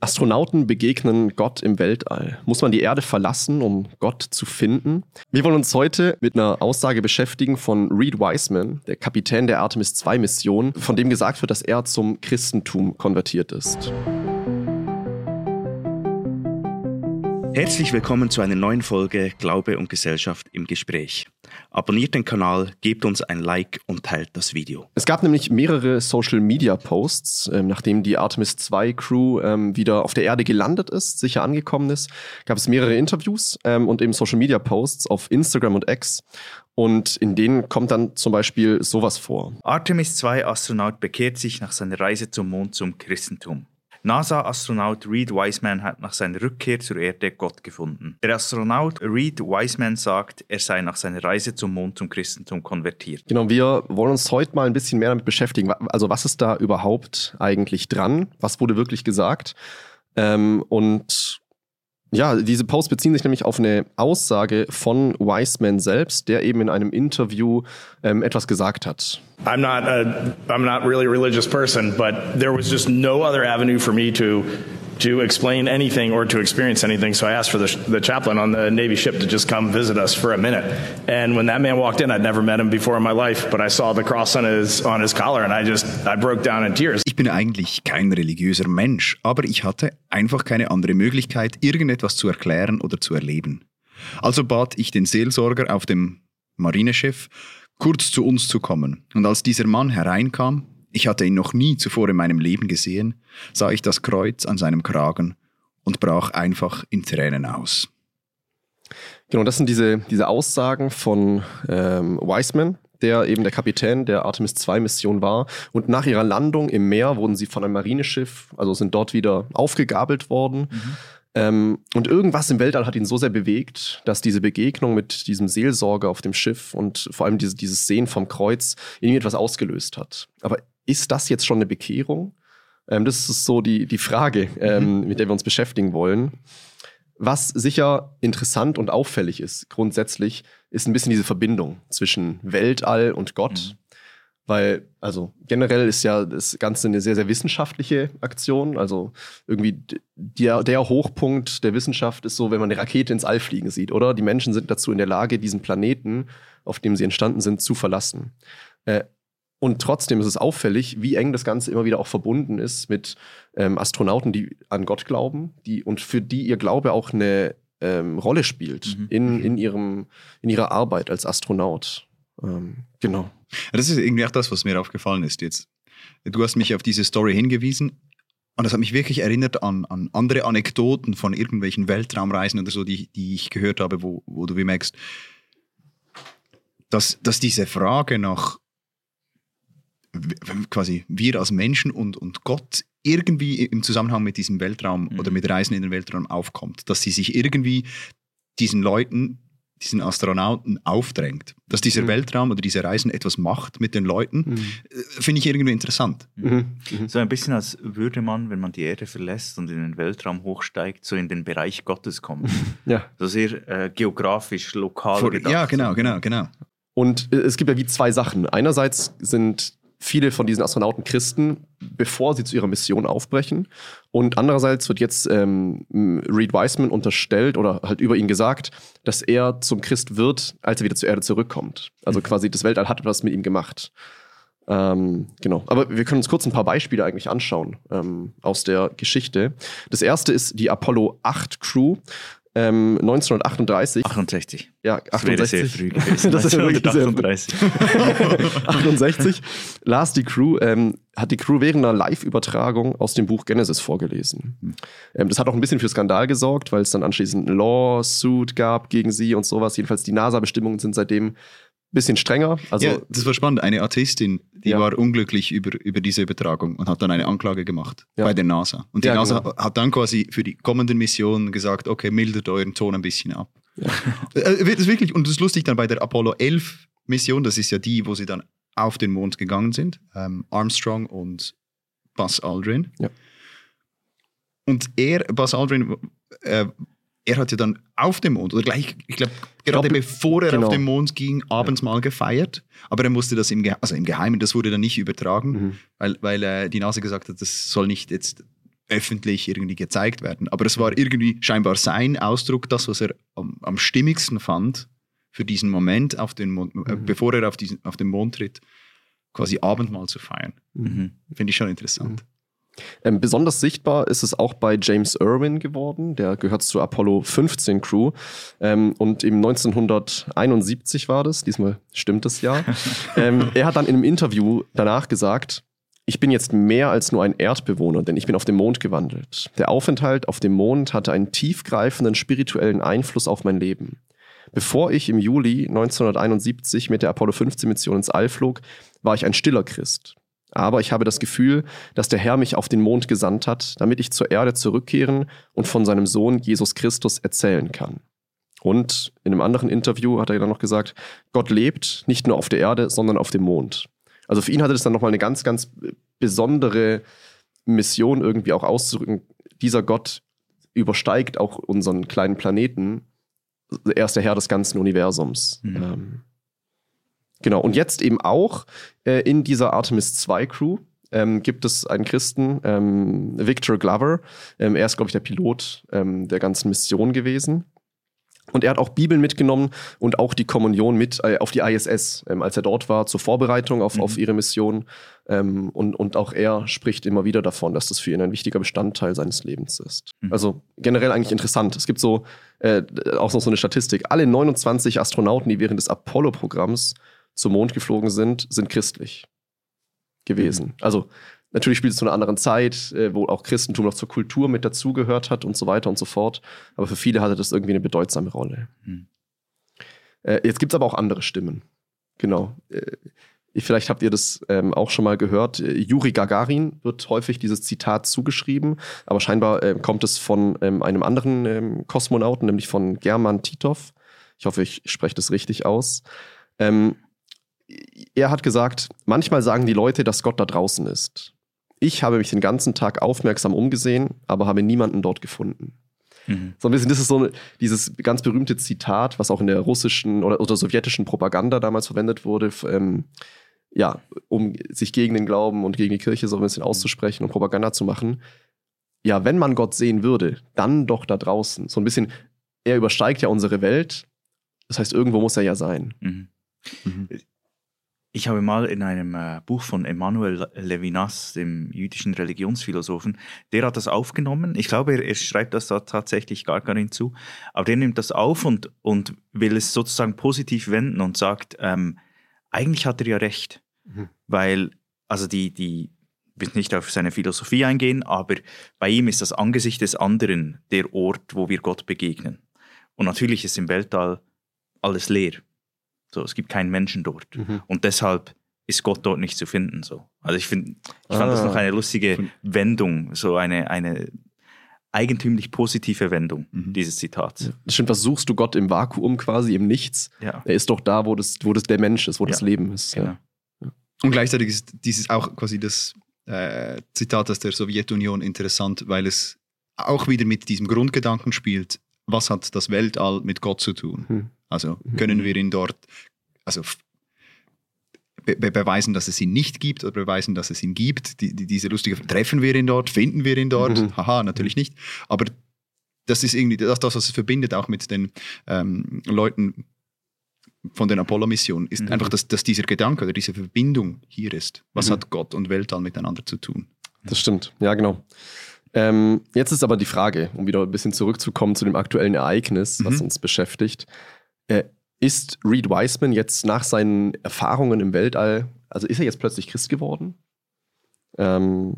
Astronauten begegnen Gott im Weltall. Muss man die Erde verlassen, um Gott zu finden? Wir wollen uns heute mit einer Aussage beschäftigen von Reed Wiseman, der Kapitän der Artemis-II-Mission, von dem gesagt wird, dass er zum Christentum konvertiert ist. Herzlich willkommen zu einer neuen Folge Glaube und Gesellschaft im Gespräch. Abonniert den Kanal, gebt uns ein Like und teilt das Video. Es gab nämlich mehrere Social-Media-Posts, nachdem die Artemis-II-Crew wieder auf der Erde gelandet ist, sicher angekommen ist, gab es mehrere Interviews und eben Social-Media-Posts auf Instagram und X. Und in denen kommt dann zum Beispiel sowas vor. Artemis-II-Astronaut bekehrt sich nach seiner Reise zum Mond zum Christentum. NASA-Astronaut Reed Wiseman hat nach seiner Rückkehr zur Erde Gott gefunden. Der Astronaut Reed Wiseman sagt, er sei nach seiner Reise zum Mond zum Christentum konvertiert. Genau, wir wollen uns heute mal ein bisschen mehr damit beschäftigen. Also was ist da überhaupt eigentlich dran? Was wurde wirklich gesagt? Und ja, diese Posts beziehen sich nämlich auf eine Aussage von Wiseman selbst, der eben in einem Interview etwas gesagt hat. I'm not really a religious person, but there was just no other avenue for me to explain anything or to experience anything. So I asked for the chaplain on the Navy ship to just come visit us for a minute. And when that man walked in, I'd never met him before in my life, but I saw the cross on his collar and I broke down in tears. Ich bin eigentlich kein religiöser Mensch, aber ich hatte einfach keine andere Möglichkeit, irgendetwas zu erklären oder zu erleben. Also bat ich den Seelsorger auf dem Marineschiff, kurz zu uns zu kommen. Und als dieser Mann hereinkam, ich hatte ihn noch nie zuvor in meinem Leben gesehen, sah ich das Kreuz an seinem Kragen und brach einfach in Tränen aus. Genau, das sind diese Aussagen von Wiseman, der eben der Kapitän der Artemis-II-Mission war. Und nach ihrer Landung im Meer wurden sie von einem Marineschiff, also sind dort wieder aufgegabelt worden. Und irgendwas im Weltall hat ihn so sehr bewegt, dass diese Begegnung mit diesem Seelsorger auf dem Schiff und vor allem dieses Sehen vom Kreuz in ihm etwas ausgelöst hat. Aber ist das jetzt schon eine Bekehrung? Das ist so die Frage, mit der wir uns beschäftigen wollen. Was sicher interessant und auffällig ist, grundsätzlich, ist ein bisschen diese Verbindung zwischen Weltall und Gott. Weil, also generell ist ja das Ganze eine sehr, sehr wissenschaftliche Aktion. Also irgendwie der Hochpunkt der Wissenschaft ist so, wenn man eine Rakete ins All fliegen sieht, oder? Die Menschen sind dazu in der Lage, diesen Planeten, auf dem sie entstanden sind, zu verlassen. Und trotzdem ist es auffällig, wie eng das Ganze immer wieder auch verbunden ist mit Astronauten, die an Gott glauben, und für die ihr Glaube auch eine Rolle spielt in ihrer Arbeit als Astronaut. Genau. Das ist irgendwie auch das, was mir aufgefallen ist jetzt. Du hast mich auf diese Story hingewiesen und das hat mich wirklich erinnert an andere Anekdoten von irgendwelchen Weltraumreisen oder so, die ich gehört habe, wo du wie merkst, dass diese Frage nach quasi wir als Menschen und Gott irgendwie im Zusammenhang mit diesem Weltraum oder mit Reisen in den Weltraum aufkommt. Dass sie sich irgendwie diesen Leuten, diesen Astronauten aufdrängt. Dass dieser Weltraum oder diese Reisen etwas macht mit den Leuten, finde ich irgendwie interessant. So ein bisschen, als würde man, wenn man die Erde verlässt und in den Weltraum hochsteigt, so in den Bereich Gottes kommen. Ja. So sehr geografisch, lokal gedacht. Ja, genau. Und es gibt ja wie zwei Sachen. Einerseits sind viele von diesen Astronauten Christen, bevor sie zu ihrer Mission aufbrechen. Und andererseits wird jetzt Reed Wiseman unterstellt oder halt über ihn gesagt, dass er zum Christ wird, als er wieder zur Erde zurückkommt. Also quasi das Weltall hat was mit ihm gemacht. Genau. Aber wir können uns kurz ein paar Beispiele eigentlich anschauen aus der Geschichte. Das erste ist die Apollo 8 Crew. 1938. 68. Ja, 68. Das wäre sehr früh gewesen. Das ist ja wirklich 1938. 68 hat die Crew während einer Live-Übertragung aus dem Buch Genesis vorgelesen. Das hat auch ein bisschen für Skandal gesorgt, weil es dann anschließend ein Lawsuit gab gegen sie und sowas. Jedenfalls die NASA-Bestimmungen sind seitdem ein bisschen strenger. Also, ja, das war spannend. Eine Atheistin, die war unglücklich über diese Übertragung und hat dann eine Anklage gemacht bei der NASA. Und die NASA hat dann quasi für die kommenden Missionen gesagt, okay, mildert euren Ton ein bisschen ab. Ja. Das ist wirklich, und das ist lustig, dann bei der Apollo 11 Mission, das ist ja die, wo sie dann auf den Mond gegangen sind, Armstrong und Buzz Aldrin. Ja. Und Buzz Aldrin, er hat ja dann auf dem Mond, oder gleich, ich glaube, gerade bevor er auf den Mond ging, abends mal gefeiert. Aber er musste das im Geheimen, das wurde dann nicht übertragen, weil die NASA gesagt hat, das soll nicht jetzt öffentlich irgendwie gezeigt werden. Aber es war irgendwie scheinbar sein Ausdruck, das, was er am stimmigsten fand für diesen Moment, bevor er auf den Mond tritt, quasi Abendmahl zu feiern. Finde ich schon interessant. Besonders sichtbar ist es auch bei James Irwin geworden, der gehört zur Apollo 15 Crew und eben 1971 war das, diesmal stimmt das Jahr. Er hat dann in einem Interview danach gesagt: Ich bin jetzt mehr als nur ein Erdbewohner, denn ich bin auf dem Mond gewandelt. Der Aufenthalt auf dem Mond hatte einen tiefgreifenden spirituellen Einfluss auf mein Leben. Bevor ich im Juli 1971 mit der Apollo 15 Mission ins All flog, war ich ein stiller Christ. Aber ich habe das Gefühl, dass der Herr mich auf den Mond gesandt hat, damit ich zur Erde zurückkehren und von seinem Sohn Jesus Christus erzählen kann. Und in einem anderen Interview hat er dann noch gesagt, Gott lebt nicht nur auf der Erde, sondern auf dem Mond. Also für ihn hatte das dann nochmal eine ganz, ganz besondere Mission irgendwie auch auszudrücken. Dieser Gott übersteigt auch unseren kleinen Planeten. Er ist der Herr des ganzen Universums. Genau, und jetzt eben auch in dieser Artemis 2 Crew gibt es einen Christen, Victor Glover. Er ist, glaube ich, der Pilot der ganzen Mission gewesen. Und er hat auch Bibeln mitgenommen und auch die Kommunion mit auf die ISS, als er dort war, zur Vorbereitung auf ihre Mission. Und auch er spricht immer wieder davon, dass das für ihn ein wichtiger Bestandteil seines Lebens ist. Also generell eigentlich interessant. Es gibt auch noch so eine Statistik. Alle 29 Astronauten, die während des Apollo-Programms zum Mond geflogen sind christlich gewesen. Also natürlich spielt es zu einer anderen Zeit, wo auch Christentum noch zur Kultur mit dazugehört hat und so weiter und so fort. Aber für viele hatte das irgendwie eine bedeutsame Rolle. Jetzt gibt es aber auch andere Stimmen. Genau. Vielleicht habt ihr das auch schon mal gehört. Juri Gagarin wird häufig dieses Zitat zugeschrieben, aber scheinbar kommt es von einem anderen Kosmonauten, nämlich von German Titov. Ich hoffe, ich spreche das richtig aus. Er hat gesagt, manchmal sagen die Leute, dass Gott da draußen ist. Ich habe mich den ganzen Tag aufmerksam umgesehen, aber habe niemanden dort gefunden. So ein bisschen, das ist so dieses ganz berühmte Zitat, was auch in der russischen oder sowjetischen Propaganda damals verwendet wurde, um sich gegen den Glauben und gegen die Kirche so ein bisschen auszusprechen und Propaganda zu machen. Ja, wenn man Gott sehen würde, dann doch da draußen. So ein bisschen, er übersteigt ja unsere Welt. Das heißt, irgendwo muss er ja sein. Ich habe mal in einem Buch von Emmanuel Levinas, dem jüdischen Religionsphilosophen, der hat das aufgenommen. Ich glaube, er schreibt das da tatsächlich Gagarin zu. Aber der nimmt das auf und will es sozusagen positiv wenden und sagt, eigentlich hat er ja recht. Weil, also ich will nicht auf seine Philosophie eingehen, aber bei ihm ist das Angesicht des anderen der Ort, wo wir Gott begegnen. Und natürlich ist im Weltall alles leer. So, es gibt keinen Menschen dort. Und deshalb ist Gott dort nicht zu finden. So. Also ich fand das noch eine lustige Wendung, so eine eigentümlich positive Wendung dieses Zitats. Das stimmt, was suchst du Gott im Vakuum quasi, im Nichts? Ja. Er ist doch da, wo das der Mensch ist, wo das Leben ist. Genau. Ja. Und gleichzeitig ist dieses auch quasi das Zitat aus der Sowjetunion interessant, weil es auch wieder mit diesem Grundgedanken spielt, was hat das Weltall mit Gott zu tun? Also können wir ihn dort beweisen, dass es ihn nicht gibt oder beweisen, dass es ihn gibt? Diese lustige, treffen wir ihn dort, finden wir ihn dort? Haha, natürlich nicht. Aber das ist irgendwie das, was es verbindet auch mit den Leuten von den Apollo-Missionen, ist einfach, dass dieser Gedanke oder diese Verbindung hier ist. Was hat Gott und Weltall miteinander zu tun? Das stimmt, ja genau. Jetzt ist aber die Frage, um wieder ein bisschen zurückzukommen zu dem aktuellen Ereignis, was uns beschäftigt. Ist Reed Wiseman jetzt nach seinen Erfahrungen im Weltall, also ist er jetzt plötzlich Christ geworden? Also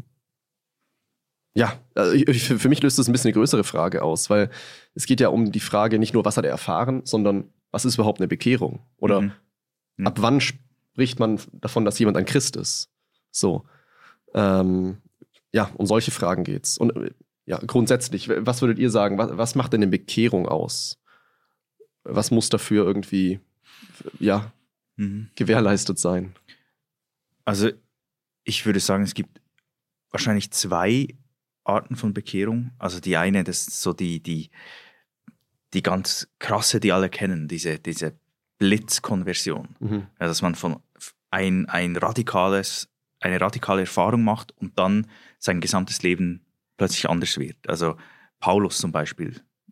für mich löst das ein bisschen eine größere Frage aus, weil es geht ja um die Frage nicht nur, was hat er erfahren, sondern was ist überhaupt eine Bekehrung? Oder ab wann spricht man davon, dass jemand ein Christ ist? So. Um solche Fragen geht's. Und grundsätzlich, was würdet ihr sagen, was macht denn eine Bekehrung aus? Was muss dafür irgendwie gewährleistet sein? Also ich würde sagen, es gibt wahrscheinlich 2 Arten von Bekehrung. Also die eine, das ist so die ganz krasse, die alle kennen, diese Blitzkonversion. Ja, dass man von eine radikale Erfahrung macht und dann sein gesamtes Leben plötzlich anders wird. Also Paulus zum Beispiel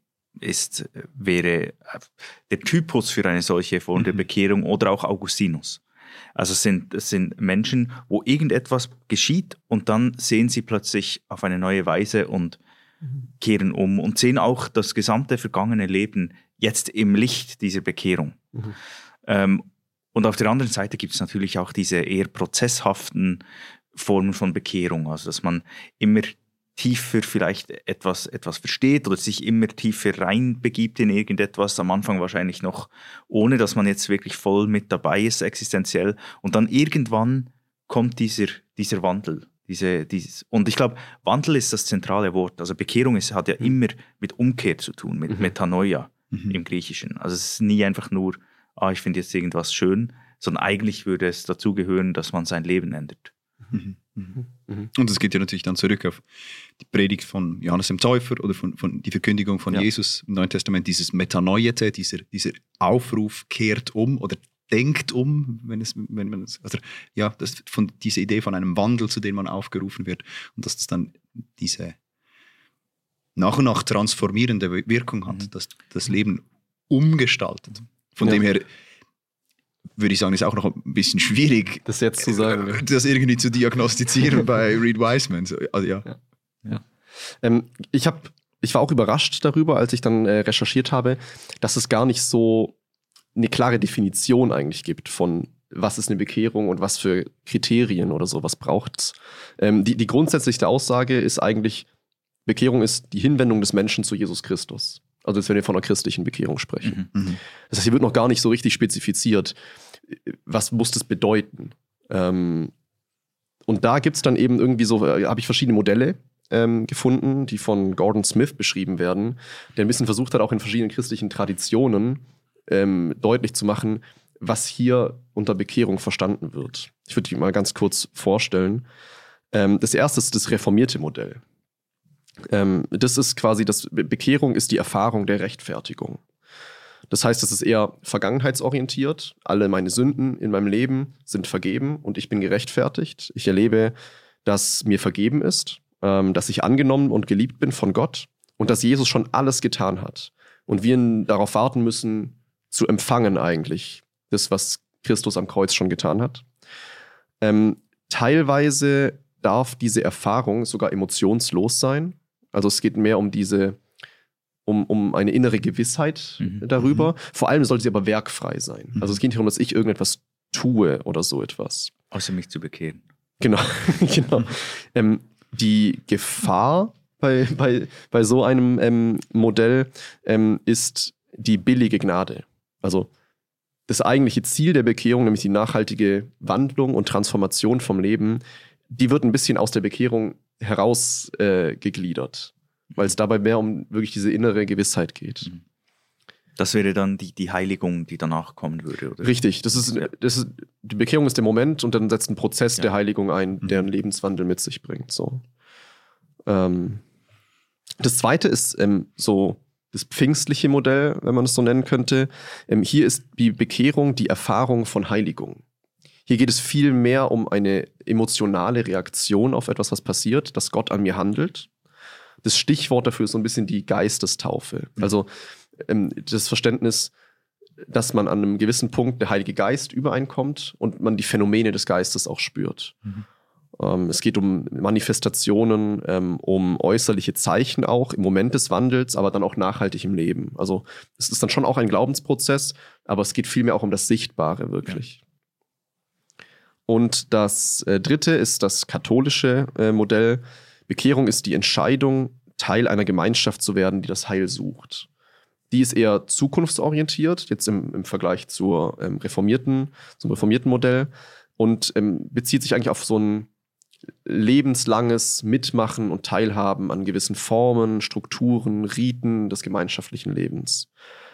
wäre der Typus für eine solche Form der Bekehrung, oder auch Augustinus. Also es sind Menschen, wo irgendetwas geschieht und dann sehen sie plötzlich auf eine neue Weise und kehren um und sehen auch das gesamte vergangene Leben jetzt im Licht dieser Bekehrung. Und auf der anderen Seite gibt es natürlich auch diese eher prozesshaften Formen von Bekehrung, also dass man immer tiefer vielleicht etwas versteht oder sich immer tiefer reinbegibt in irgendetwas, am Anfang wahrscheinlich noch, ohne dass man jetzt wirklich voll mit dabei ist, existenziell. Und dann irgendwann kommt dieser Wandel. Und ich glaube, Wandel ist das zentrale Wort. Also Bekehrung hat ja immer mit Umkehr zu tun, mit Metanoia im Griechischen. Also es ist nie einfach nur, ich finde jetzt irgendwas schön, sondern eigentlich würde es dazu gehören, dass man sein Leben ändert. Und es geht ja natürlich dann zurück auf die Predigt von Johannes dem Täufer oder von die Verkündigung von Jesus im Neuen Testament, dieses Metanoiete, dieser Aufruf, kehrt um oder denkt um, diese Idee von einem Wandel, zu dem man aufgerufen wird, und dass das dann diese nach und nach transformierende Wirkung hat, dass das Leben umgestaltet. Von dem her würde ich sagen, ist auch noch ein bisschen schwierig, das jetzt zu sagen, das irgendwie zu diagnostizieren bei Reed Wiseman. Also, ja. Ich war auch überrascht darüber, als ich dann recherchiert habe, dass es gar nicht so eine klare Definition eigentlich gibt von, was ist eine Bekehrung und was für Kriterien oder so, was braucht es. Die grundsätzliche Aussage ist eigentlich, Bekehrung ist die Hinwendung des Menschen zu Jesus Christus. Also jetzt, wenn wir von einer christlichen Bekehrung sprechen. Das heißt, hier wird noch gar nicht so richtig spezifiziert, was muss das bedeuten. Und da gibt es dann eben irgendwie so, habe ich verschiedene Modelle gefunden, die von Gordon Smith beschrieben werden, der ein bisschen versucht hat, auch in verschiedenen christlichen Traditionen deutlich zu machen, was hier unter Bekehrung verstanden wird. Ich würde die mal ganz kurz vorstellen. Das erste ist das reformierte Modell. Das ist quasi, Bekehrung ist die Erfahrung der Rechtfertigung. Das heißt, es ist eher vergangenheitsorientiert. Alle meine Sünden in meinem Leben sind vergeben und ich bin gerechtfertigt. Ich erlebe, dass mir vergeben ist, dass ich angenommen und geliebt bin von Gott und dass Jesus schon alles getan hat. Und wir darauf warten müssen, zu empfangen eigentlich, das, was Christus am Kreuz schon getan hat. Teilweise darf diese Erfahrung sogar emotionslos sein. Also es geht mehr um um eine innere Gewissheit darüber. Vor allem sollte sie aber werkfrei sein. Also es geht nicht darum, dass ich irgendetwas tue oder so etwas. Außer mich zu bekehren. Genau. Die Gefahr bei so einem Modell ist die billige Gnade. Also das eigentliche Ziel der Bekehrung, nämlich die nachhaltige Wandlung und Transformation vom Leben, die wird ein bisschen aus der Bekehrung herausgegliedert, weil es dabei mehr um wirklich diese innere Gewissheit geht. Das wäre dann die Heiligung, die danach kommen würde, oder? Richtig, die Bekehrung ist der Moment und dann setzt ein Prozess der Heiligung ein, der einen Lebenswandel mit sich bringt. So. Das zweite ist so das pfingstliche Modell, wenn man es so nennen könnte. Hier ist die Bekehrung die Erfahrung von Heiligung. Hier geht es viel mehr um eine emotionale Reaktion auf etwas, was passiert, dass Gott an mir handelt. Das Stichwort dafür ist so ein bisschen die Geistestaufe. Also das Verständnis, dass man an einem gewissen Punkt der Heilige Geist übereinkommt und man die Phänomene des Geistes auch spürt. Es geht um Manifestationen, um äußerliche Zeichen auch im Moment des Wandels, aber dann auch nachhaltig im Leben. Also es ist dann schon auch ein Glaubensprozess, aber es geht vielmehr auch um das Sichtbare wirklich. Ja. Und das dritte ist das katholische Modell. Bekehrung ist die Entscheidung, Teil einer Gemeinschaft zu werden, die das Heil sucht. Die ist eher zukunftsorientiert, jetzt im Vergleich zum reformierten Modell und bezieht sich eigentlich auf so ein lebenslanges Mitmachen und Teilhaben an gewissen Formen, Strukturen, Riten des gemeinschaftlichen Lebens.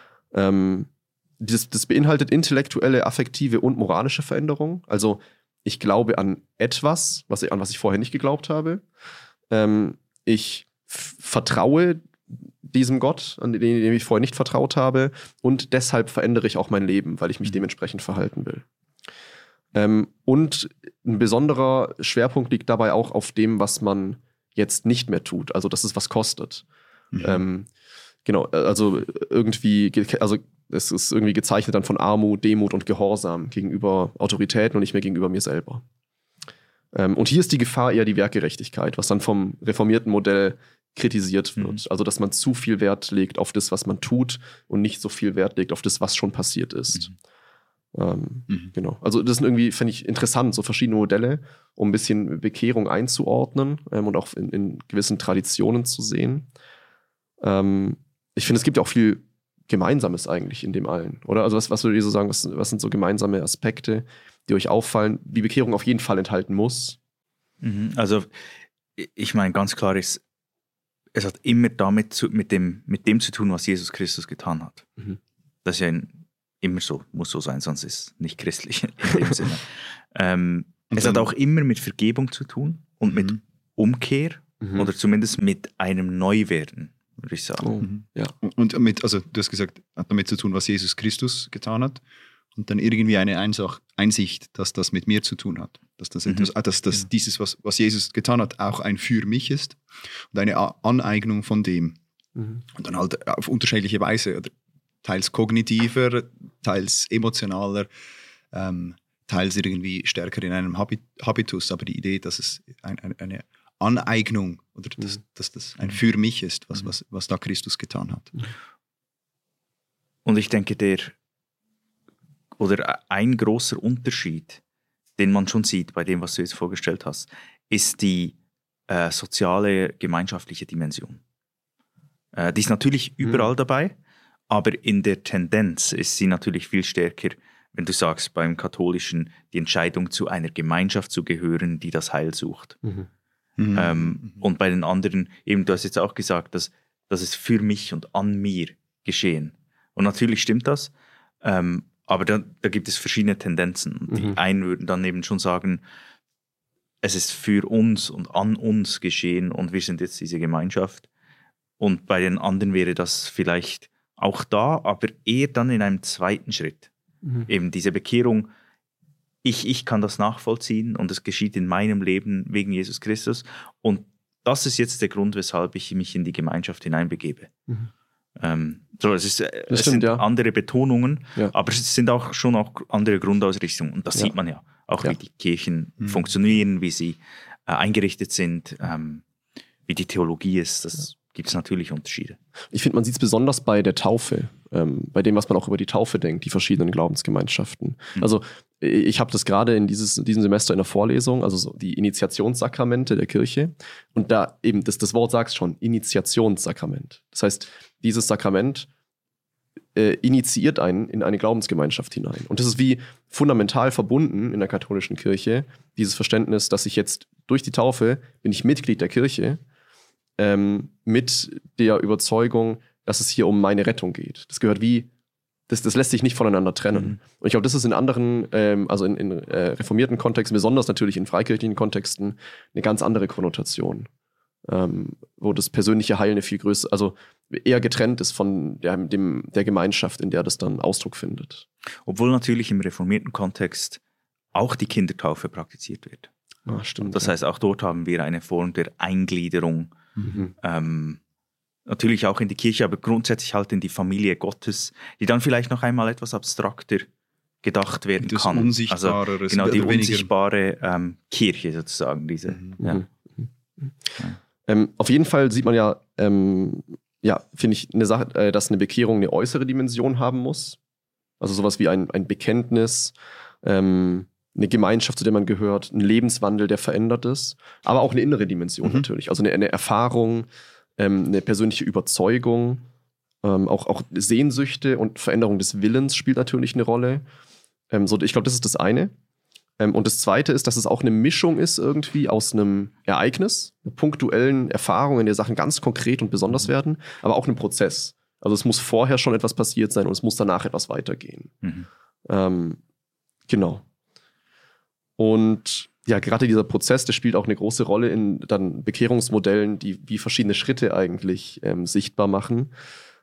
Das beinhaltet intellektuelle, affektive und moralische Veränderung. Also ich glaube an etwas, an was ich vorher nicht geglaubt habe. Ich vertraue diesem Gott, an den ich vorher nicht vertraut habe, und deshalb verändere ich auch mein Leben, weil ich mich dementsprechend verhalten will. Und ein besonderer Schwerpunkt liegt dabei auch auf dem, was man jetzt nicht mehr tut, also dass es was kostet. Genau, also es ist irgendwie gezeichnet dann von Armut, Demut und Gehorsam gegenüber Autoritäten und nicht mehr gegenüber mir selber. Und hier ist die Gefahr eher die Werkgerechtigkeit, was dann vom reformierten Modell kritisiert wird. Also, dass man zu viel Wert legt auf das, was man tut und nicht so viel Wert legt auf das, was schon passiert ist. Genau. Also, das sind irgendwie, finde ich, interessant, so verschiedene Modelle, um ein bisschen Bekehrung einzuordnen und auch in gewissen Traditionen zu sehen. Ich finde, es gibt ja auch viel Gemeinsames eigentlich in dem allen, oder? Also, was würdet ihr so sagen, was sind so gemeinsame Aspekte, die euch auffallen, die Bekehrung auf jeden Fall enthalten muss? Also, ich meine, ganz klar ist, es hat immer mit dem zu tun, was Jesus Christus getan hat. Das ist ja immer so, muss so sein, sonst ist es nicht christlich in dem Sinne. Es hat auch immer mit Vergebung zu tun und mit Umkehr oder zumindest mit einem Neuwerden, würde ich sagen. Ja. Und also du hast gesagt, hat damit zu tun, was Jesus Christus getan hat. Und dann irgendwie eine Einsicht, dass das mit mir zu tun hat. Dass das etwas, dass dieses, was Jesus getan hat, auch ein für mich ist. Und eine Aneignung von dem. Und dann halt auf unterschiedliche Weise. Teils kognitiver, teils emotionaler, teils irgendwie stärker in einem Habitus. Aber die Idee, dass es eine Aneignung oder dass das ein für mich ist, was da Christus getan hat. Und ich denke, ein großer Unterschied, den man schon sieht bei dem, was du jetzt vorgestellt hast, ist die soziale, gemeinschaftliche Dimension. Die ist natürlich überall dabei, aber in der Tendenz ist sie natürlich viel stärker, wenn du sagst, beim Katholischen die Entscheidung, zu einer Gemeinschaft zu gehören, die das Heil sucht. Und bei den anderen, eben du hast jetzt auch gesagt, dass es für mich und an mir geschehen. Und natürlich stimmt das, aber da gibt es verschiedene Tendenzen. Und die einen würden dann eben schon sagen, es ist für uns und an uns geschehen und wir sind jetzt diese Gemeinschaft. Und bei den anderen wäre das vielleicht auch da, aber eher dann in einem zweiten Schritt. Eben diese Bekehrung, ich kann das nachvollziehen und es geschieht in meinem Leben wegen Jesus Christus. Und das ist jetzt der Grund, weshalb ich mich in die Gemeinschaft hineinbegebe. Es sind andere Betonungen, aber es sind auch schon andere Grundausrichtungen. Und das sieht man ja. Auch wie die Kirchen funktionieren, wie sie eingerichtet sind, wie die Theologie ist. Das gibt es natürlich Unterschiede. Ich finde, man sieht es besonders bei der Taufe, bei dem, was man auch über die Taufe denkt, die verschiedenen Glaubensgemeinschaften. Also ich habe das gerade in diesem Semester in der Vorlesung, also so die Initiationssakramente der Kirche. Und da eben, das Wort sagt es schon, Initiationssakrament. Das heißt, dieses Sakrament initiiert einen in eine Glaubensgemeinschaft hinein. Und das ist wie fundamental verbunden in der katholischen Kirche, dieses Verständnis, dass ich jetzt durch die Taufe bin ich Mitglied der Kirche, mit der Überzeugung, dass es hier um meine Rettung geht. Das gehört das lässt sich nicht voneinander trennen. Und ich glaube, das ist in anderen, also in reformierten Kontexten, besonders natürlich in freikirchlichen Kontexten, eine ganz andere Konnotation. Wo das persönliche Heil eine viel größere, also eher getrennt ist von der Gemeinschaft, in der das dann Ausdruck findet. Obwohl natürlich im reformierten Kontext auch die Kindertaufe praktiziert wird. Stimmt. Das heißt, auch dort haben wir eine Form der Eingliederung. Natürlich auch in die Kirche, aber grundsätzlich halt in die Familie Gottes, die dann vielleicht noch einmal etwas abstrakter gedacht werden das kann. Unsichtbare, also genau, die unsichtbare Kirche sozusagen. Diese. Auf jeden Fall sieht man ja, finde ich, eine Sache, dass eine Bekehrung eine äußere Dimension haben muss. Also sowas wie ein Bekenntnis, eine Gemeinschaft, zu der man gehört, ein Lebenswandel, der verändert ist, aber auch eine innere Dimension natürlich. Also eine Erfahrung, eine persönliche Überzeugung, auch Sehnsüchte und Veränderung des Willens spielt natürlich eine Rolle. Ich glaube, das ist das eine. Und das zweite ist, dass es auch eine Mischung ist irgendwie aus einem Ereignis, einer punktuellen Erfahrung, in der Sachen ganz konkret und besonders werden, aber auch einem Prozess. Also es muss vorher schon etwas passiert sein und es muss danach etwas weitergehen. Genau. Und ja, gerade dieser Prozess, der spielt auch eine große Rolle in dann Bekehrungsmodellen, die wie verschiedene Schritte eigentlich sichtbar machen.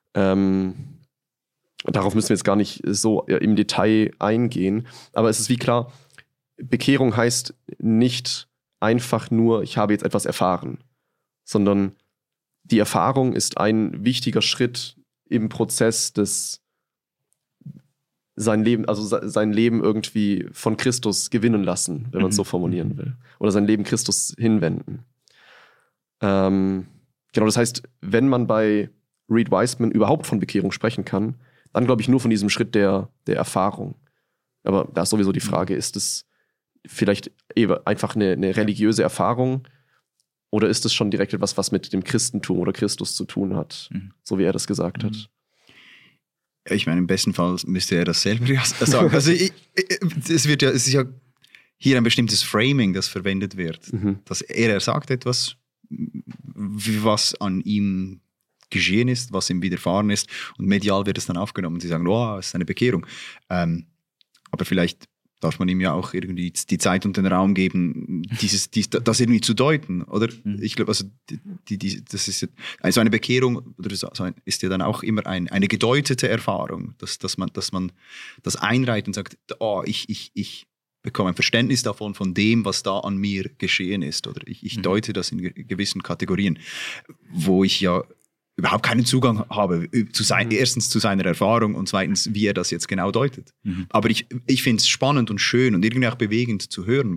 Darauf müssen wir jetzt gar nicht so im Detail eingehen. Aber es ist wie klar, Bekehrung heißt nicht einfach nur, ich habe jetzt etwas erfahren, sondern die Erfahrung ist ein wichtiger Schritt im Prozess des sein Leben irgendwie von Christus gewinnen lassen, wenn man es so formulieren will. Oder sein Leben Christus hinwenden. Genau, das heißt, wenn man bei Reed Wiseman überhaupt von Bekehrung sprechen kann, dann glaube ich nur von diesem Schritt der Erfahrung. Aber da ist sowieso die Frage, ist es vielleicht einfach eine religiöse Erfahrung oder ist es schon direkt etwas, was mit dem Christentum oder Christus zu tun hat, so wie er das gesagt hat? Ich meine, im besten Fall müsste er das selber sagen. Also es ist ja hier ein bestimmtes Framing, das verwendet wird. Dass er sagt etwas, was an ihm geschehen ist, was ihm widerfahren ist, und medial wird es dann aufgenommen. Sie sagen, es ist eine Bekehrung. Aber vielleicht darf man ihm ja auch irgendwie die Zeit und den Raum geben, das irgendwie zu deuten, oder? Ich glaube, also das ist also eine Bekehrung oder ist ja dann auch immer eine gedeutete Erfahrung, dass man das einreiht und sagt, ich bekomme ein Verständnis davon, von dem, was da an mir geschehen ist, oder ich deute das in gewissen Kategorien, wo ich ja überhaupt keinen Zugang habe, erstens zu seiner Erfahrung und zweitens, wie er das jetzt genau deutet. Aber ich finde es spannend und schön und irgendwie auch bewegend zu hören,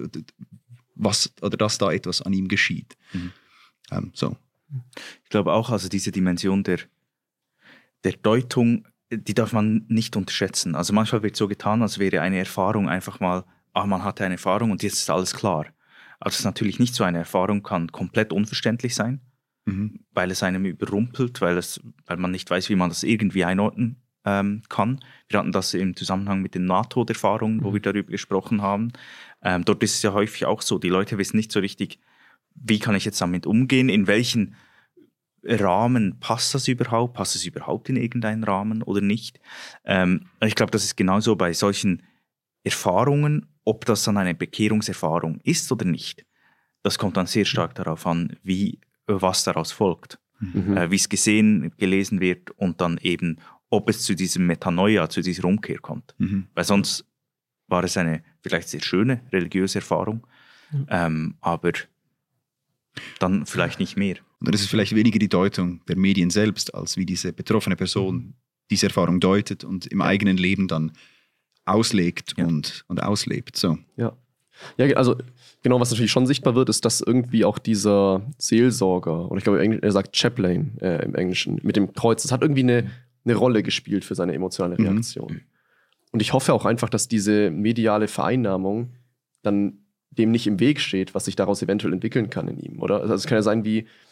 dass da etwas an ihm geschieht. So. Ich glaube auch, also diese Dimension der Deutung, die darf man nicht unterschätzen. Also manchmal wird so getan, als wäre eine Erfahrung einfach mal, man hatte eine Erfahrung und jetzt ist alles klar. Aber das ist natürlich nicht so. Eine Erfahrung kann komplett unverständlich sein, weil es einem überrumpelt, weil man nicht weiß, wie man das irgendwie einordnen kann. Wir hatten das im Zusammenhang mit den Nahtoderfahrungen, wo wir darüber gesprochen haben. Dort ist es ja häufig auch so, die Leute wissen nicht so richtig, wie kann ich jetzt damit umgehen, in welchen Rahmen passt das überhaupt? Passt es überhaupt in irgendeinen Rahmen oder nicht? Ich glaube, das ist genauso bei solchen Erfahrungen, ob das dann eine Bekehrungserfahrung ist oder nicht. Das kommt dann sehr stark darauf an, was daraus folgt. Wie es gelesen wird und dann eben, ob es zu diesem Metanoia, zu dieser Umkehr kommt. Weil sonst war es eine vielleicht sehr schöne religiöse Erfahrung, aber dann vielleicht nicht mehr. Oder ist es vielleicht weniger die Deutung der Medien selbst, als wie diese betroffene Person diese Erfahrung deutet und im eigenen Leben dann auslegt und auslebt. So. Ja, also genau, was natürlich schon sichtbar wird, ist, dass irgendwie auch dieser Seelsorger, oder ich glaube, er sagt Chaplain im Englischen, mit dem Kreuz, das hat irgendwie eine Rolle gespielt für seine emotionale Reaktion. Und ich hoffe auch einfach, dass diese mediale Vereinnahmung dann dem nicht im Weg steht, was sich daraus eventuell entwickeln kann in ihm, oder? Also es kann ja sein,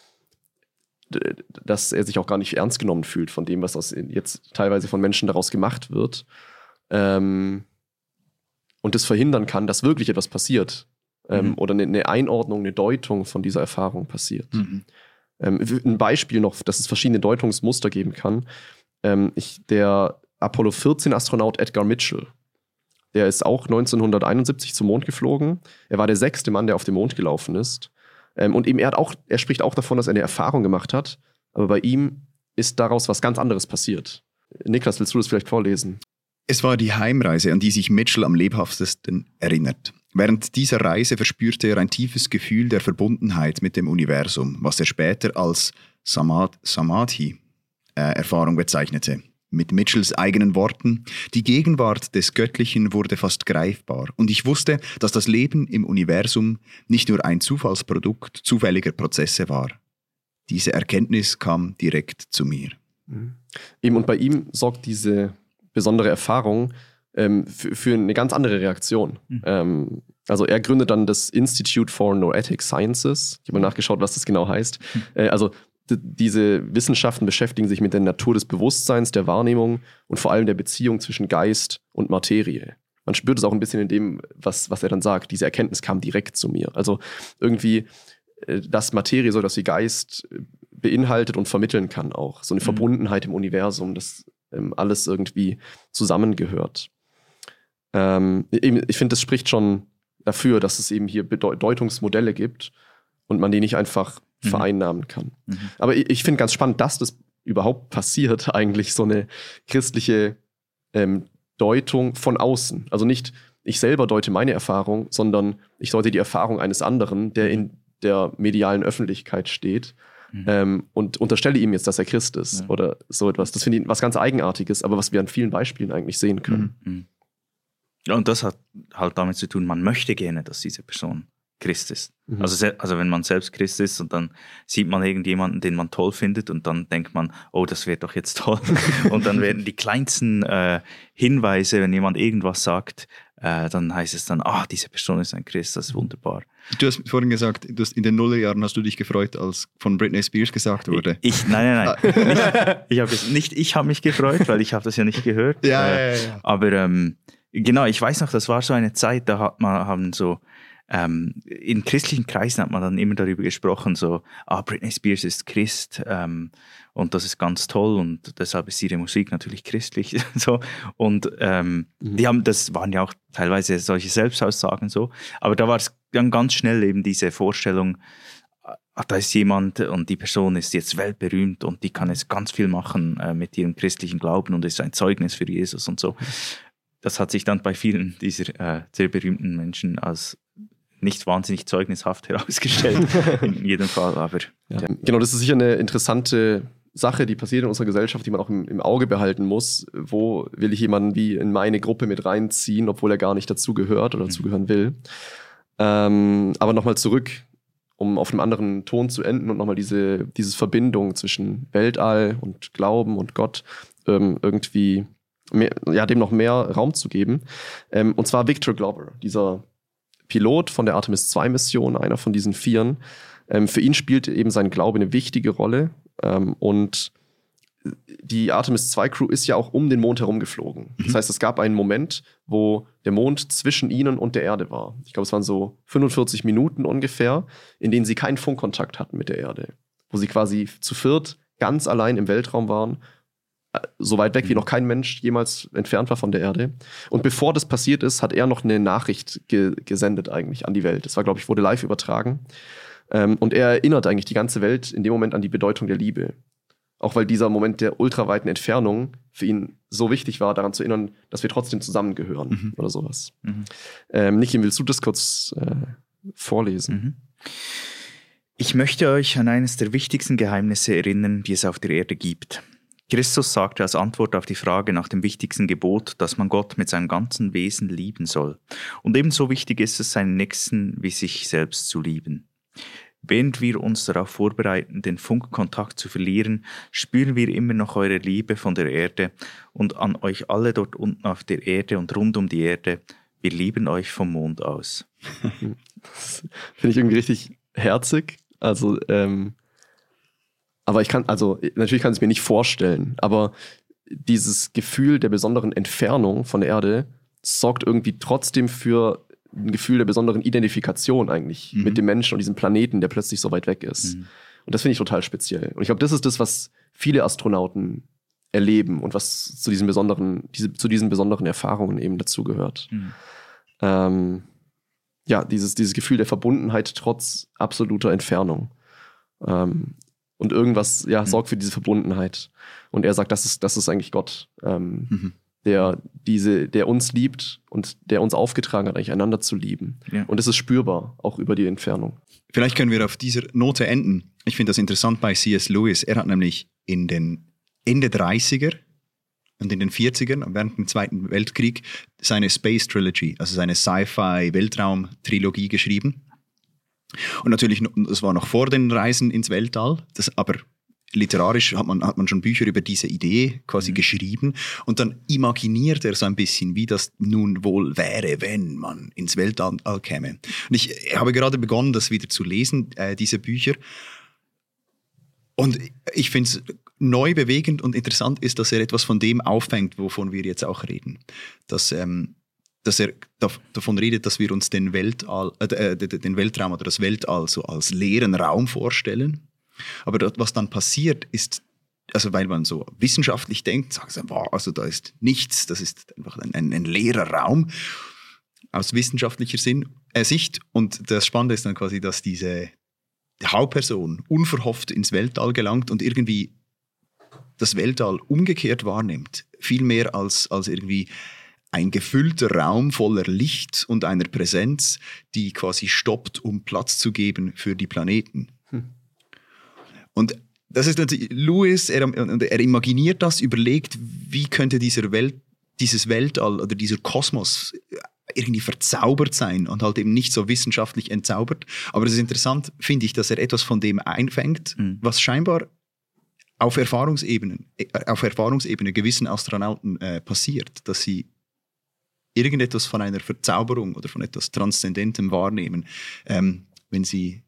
dass er sich auch gar nicht ernst genommen fühlt von dem, was jetzt teilweise von Menschen daraus gemacht wird. Und das verhindern kann, dass wirklich etwas passiert. Oder eine Einordnung, eine Deutung von dieser Erfahrung passiert. Ein Beispiel noch, dass es verschiedene Deutungsmuster geben kann. Der Apollo 14 Astronaut Edgar Mitchell, der ist auch 1971 zum Mond geflogen. Er war der 6. Mann, der auf den Mond gelaufen ist. Und eben er spricht auch davon, dass er eine Erfahrung gemacht hat, aber bei ihm ist daraus was ganz anderes passiert. Niklas, willst du das vielleicht vorlesen? Es war die Heimreise, an die sich Mitchell am lebhaftesten erinnert. Während dieser Reise verspürte er ein tiefes Gefühl der Verbundenheit mit dem Universum, was er später als Samadhi-Erfahrung bezeichnete. Mit Mitchells eigenen Worten: Die Gegenwart des Göttlichen wurde fast greifbar und ich wusste, dass das Leben im Universum nicht nur ein Zufallsprodukt zufälliger Prozesse war. Diese Erkenntnis kam direkt zu mir. Eben, und bei ihm sorgt diese besondere Erfahrung für eine ganz andere Reaktion. Also er gründet dann das Institute for Noetic Sciences. Ich habe mal nachgeschaut, was das genau heißt. Also diese Wissenschaften beschäftigen sich mit der Natur des Bewusstseins, der Wahrnehmung und vor allem der Beziehung zwischen Geist und Materie. Man spürt es auch ein bisschen in dem, was er dann sagt. Diese Erkenntnis kam direkt zu mir. Also irgendwie, dass Materie so, dass sie Geist beinhaltet und vermitteln kann auch. So eine Verbundenheit im Universum, dass alles irgendwie zusammengehört. Ich finde, das spricht schon dafür, dass es eben hier Deutungsmodelle gibt und man die nicht einfach vereinnahmen kann. Aber ich finde ganz spannend, dass das überhaupt passiert, eigentlich so eine christliche Deutung von außen. Also nicht, ich selber deute meine Erfahrung, sondern ich deute die Erfahrung eines anderen, der in der medialen Öffentlichkeit steht und unterstelle ihm jetzt, dass er Christ ist oder so etwas. Das finde ich was ganz Eigenartiges, aber was wir an vielen Beispielen eigentlich sehen können. Ja, und das hat halt damit zu tun, man möchte gerne, dass diese Person Christ ist. Also wenn man selbst Christ ist und dann sieht man irgendjemanden, den man toll findet und dann denkt man, oh, das wäre doch jetzt toll. Und dann werden die kleinsten Hinweise, wenn jemand irgendwas sagt, dann heißt es dann, diese Person ist ein Christ, das ist wunderbar. Du hast vorhin gesagt, in den Nullerjahren hast du dich gefreut, als von Britney Spears gesagt wurde. Nein. Ich habe mich gefreut, weil ich habe das ja nicht gehört. Ja. Aber genau, ich weiß noch, das war so eine Zeit, da haben so in christlichen Kreisen hat man dann immer darüber gesprochen, so, Britney Spears ist Christ und das ist ganz toll und deshalb ist ihre Musik natürlich christlich. So. Und das waren ja auch teilweise solche Selbstaussagen so, aber da war es dann ganz schnell eben diese Vorstellung, da ist jemand und die Person ist jetzt weltberühmt und die kann jetzt ganz viel machen mit ihrem christlichen Glauben und ist ein Zeugnis für Jesus und so. Das hat sich dann bei vielen dieser sehr berühmten Menschen als nicht wahnsinnig zeugnishaft herausgestellt, in jedem Fall. Aber ja. Genau, das ist sicher eine interessante Sache, die passiert in unserer Gesellschaft, die man auch im Auge behalten muss. Wo will ich jemanden wie in meine Gruppe mit reinziehen, obwohl er gar nicht dazugehört oder dazugehören will. Aber nochmal zurück, um auf einem anderen Ton zu enden und nochmal diese Verbindung zwischen Weltall und Glauben und Gott irgendwie dem noch mehr Raum zu geben. Und zwar Victor Glover, dieser Pilot von der Artemis-2-Mission, einer von diesen 4. Für ihn spielt eben sein Glaube eine wichtige Rolle. Und die Artemis-2-Crew ist ja auch um den Mond herum geflogen. Das heißt, es gab einen Moment, wo der Mond zwischen ihnen und der Erde war. Ich glaube, es waren so 45 Minuten ungefähr, in denen sie keinen Funkkontakt hatten mit der Erde. Wo sie quasi zu 4 ganz allein im Weltraum waren, so weit weg wie noch kein Mensch jemals entfernt war von der Erde. Und bevor das passiert ist, hat er noch eine Nachricht gesendet eigentlich an die Welt. Das war, glaube ich, wurde live übertragen. Und er erinnert eigentlich die ganze Welt in dem Moment an die Bedeutung der Liebe. Auch weil dieser Moment der ultraweiten Entfernung für ihn so wichtig war, daran zu erinnern, dass wir trotzdem zusammengehören oder sowas. Niki, willst du das kurz vorlesen? Ich möchte euch an eines der wichtigsten Geheimnisse erinnern, die es auf der Erde gibt. Christus sagte als Antwort auf die Frage nach dem wichtigsten Gebot, dass man Gott mit seinem ganzen Wesen lieben soll. Und ebenso wichtig ist es, seinen Nächsten wie sich selbst zu lieben. Während wir uns darauf vorbereiten, den Funkkontakt zu verlieren, spüren wir immer noch eure Liebe von der Erde und an euch alle dort unten auf der Erde und rund um die Erde. Wir lieben euch vom Mond aus. Das finde ich irgendwie richtig herzig. Also, aber natürlich kann ich es mir nicht vorstellen, aber dieses Gefühl der besonderen Entfernung von der Erde sorgt irgendwie trotzdem für ein Gefühl der besonderen Identifikation eigentlich mit dem Menschen und diesem Planeten, der plötzlich so weit weg ist. Und das finde ich total speziell. Und ich glaube, das ist das, was viele Astronauten erleben und was zu diesen besonderen Erfahrungen eben dazugehört. Dieses Gefühl der Verbundenheit trotz absoluter Entfernung. Und irgendwas sorgt für diese Verbundenheit. Und er sagt, das ist eigentlich Gott, der uns liebt und der uns aufgetragen hat, eigentlich einander zu lieben. Ja. Und es ist spürbar, auch über die Entfernung. Vielleicht können wir auf dieser Note enden. Ich finde das interessant bei C.S. Lewis. Er hat nämlich in den Ende 30er und in den 40ern, während dem Zweiten Weltkrieg, seine Space Trilogy, also seine Sci-Fi-Weltraum-Trilogie geschrieben. Und natürlich, das war noch vor den Reisen ins Weltall, aber literarisch hat man schon Bücher über diese Idee quasi geschrieben und dann imaginiert er so ein bisschen, wie das nun wohl wäre, wenn man ins Weltall käme. Und ich habe gerade begonnen, das wieder zu lesen, diese Bücher. Und ich finde es neu, bewegend und interessant ist, dass er etwas von dem auffängt, wovon wir jetzt auch reden. Dass er davon redet, dass wir uns den Weltraum oder das Weltall so als leeren Raum vorstellen. Aber dort, was dann passiert, ist, also weil man so wissenschaftlich denkt, sagt man, wow, also da ist nichts, das ist einfach ein leerer Raum aus wissenschaftlicher Sicht. Und das Spannende ist dann quasi, dass diese Hauptperson unverhofft ins Weltall gelangt und irgendwie das Weltall umgekehrt wahrnimmt. Viel mehr als irgendwie ein gefüllter Raum voller Licht und einer Präsenz, die quasi stoppt, um Platz zu geben für die Planeten. Und das ist natürlich Lewis, er imaginiert das, überlegt, wie könnte dieses Weltall oder dieser Kosmos irgendwie verzaubert sein und halt eben nicht so wissenschaftlich entzaubert. Aber es ist interessant, finde ich, dass er etwas von dem einfängt, was scheinbar auf Erfahrungsebene gewissen Astronauten passiert, dass sie irgendetwas von einer Verzauberung oder von etwas Transzendentem wahrnehmen, wenn sie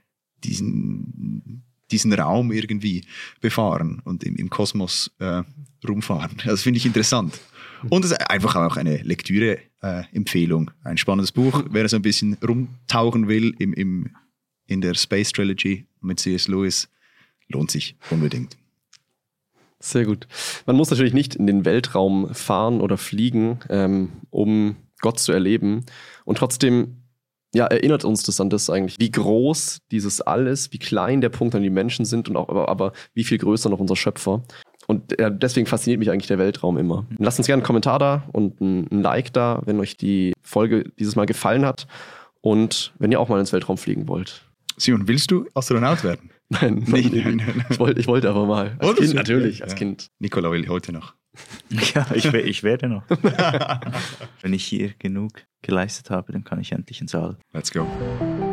diesen Raum irgendwie befahren und im Kosmos rumfahren. Das finde ich interessant. Und es ist einfach auch eine Lektüre-Empfehlung. Ein spannendes Buch, wer so ein bisschen rumtauchen will in der Space Trilogy mit C.S. Lewis, lohnt sich unbedingt. Sehr gut. Man muss natürlich nicht in den Weltraum fahren oder fliegen, um Gott zu erleben. Und trotzdem erinnert uns das an das eigentlich, wie groß dieses All ist, wie klein der Punkt an die Menschen sind und auch aber wie viel größer noch unser Schöpfer. Und deswegen fasziniert mich eigentlich der Weltraum immer. Lasst uns gerne einen Kommentar da und ein Like da, wenn euch die Folge dieses Mal gefallen hat und wenn ihr auch mal ins Weltraum fliegen wollt. Simon, willst du Astronaut werden? Nein. Ich wollte aber mal. Als Kind natürlich, als Kind. Nicola will heute noch. Ja, ich werde noch. Wenn ich hier genug geleistet habe, dann kann ich endlich ins All. Let's go.